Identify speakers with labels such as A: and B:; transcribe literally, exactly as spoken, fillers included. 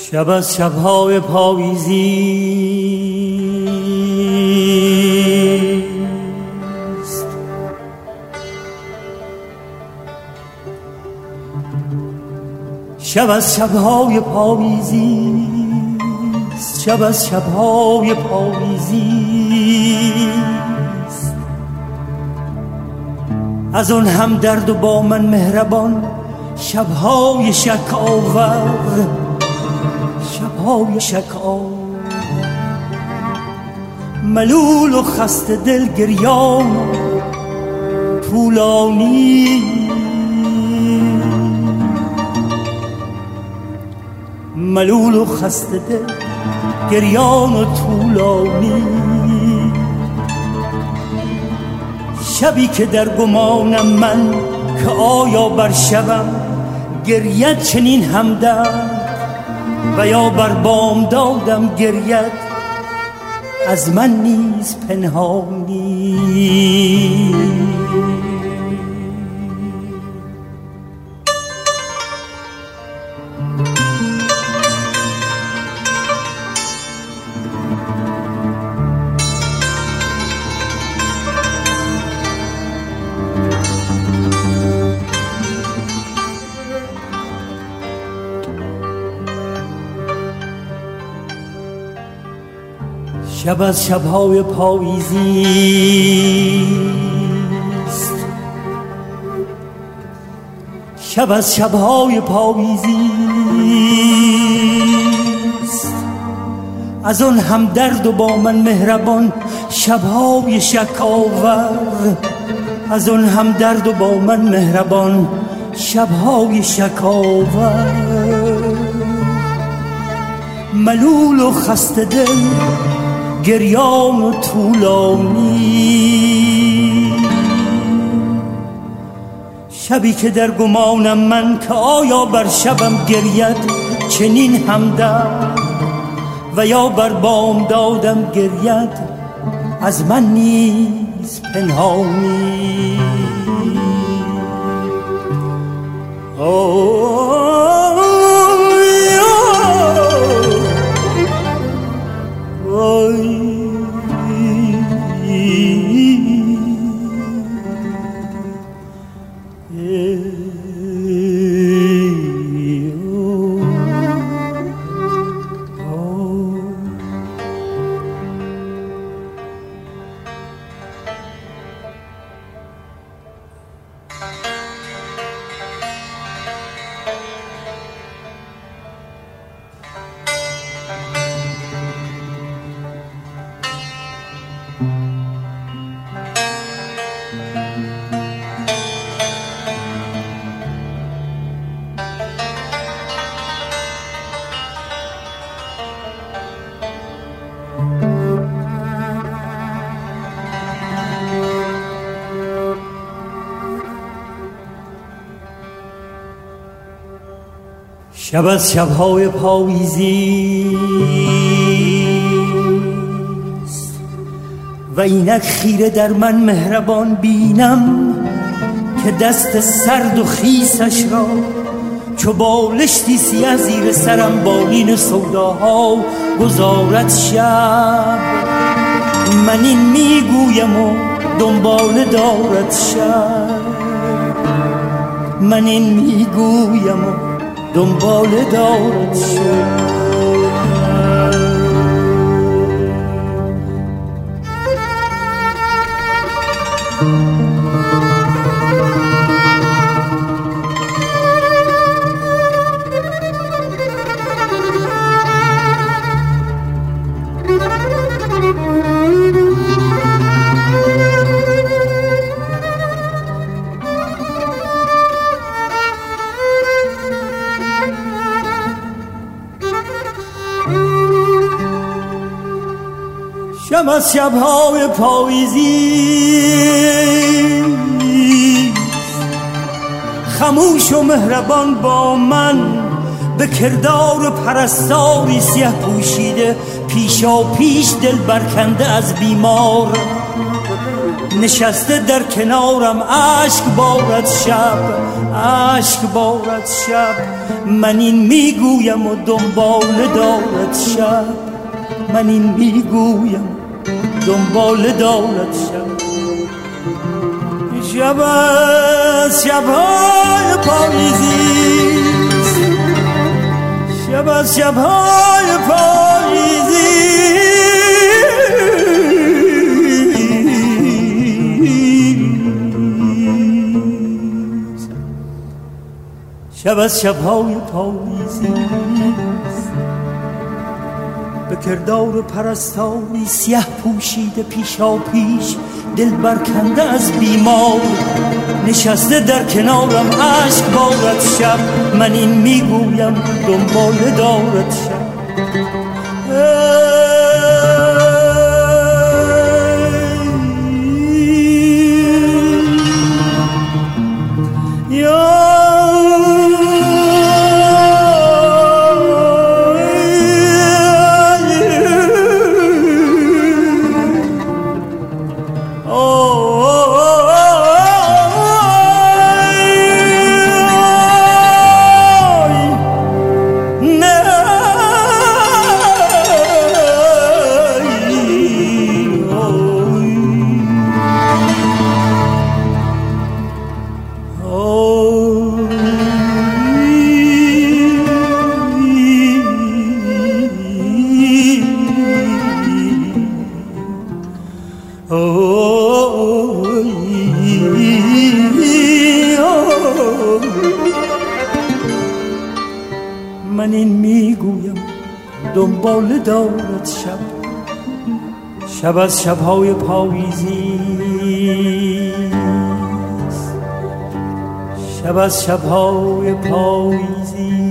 A: شب از شب‌های پاییزی است، شب از شب‌های پاییزی است، شب از شب‌های پاییزی است. از آن هم درد و با من مهربان شب‌های شک آور، شب‌های شک آور. ملول و خسته دل گریان طولانی، ملول و خسته دل گریان و طولانی. شبی که در گمانم من که آیا بر شبم گرید چنین همدرد و یا بر بامدادم گرید از من نیز پنهانی. شب از شب‌های پاییزی است، شب از شب‌های پاییزی است. از آن هم درد و با من مهربان شب‌های شک آور، از آن هم درد و با من مهربان شب‌های شک آور. ملول و خسته دل گریان و طولانی. شبی که در گمانم من که آیا بر شبم گرید چنین همدرد و یا بر بامدادم گرید از من نیز پنهانی. آه شب از شب‌های پاییزی است و اینک خیره در من مهربان بینم که دست سرد و خیسش را چو بالشتی سیه زیر سرم بالین سوداها گذارد شب. من این میگویم و دنبال دارد شب، من این میگویم و دنبال دارد شد. شب از شب‌های پاییزی خموش و مهربان با من به کردار پرستاری سیه پوشیده پیشا پیش دل برکنده از بیمار. نشسته در کنارم اشک بارد شب، اشک بارد شب. من این میگویم و دنبال دارد شب، من این میگویم دنبال دارد شب. شب از شبهای پاییزی، شب از شبهای پاییزی، شب از شبهای پاییزی. به کردار پرستاری سیه پوشیده پیشا پیش، دل برکنده از بیمار نشسته در کنارم اشک بارد شب. من این میگویم دنبال دارد شب. من این میگویم دنبال دارد شب، شب از شبهای پاییزی، شب از شبهای پاییزی.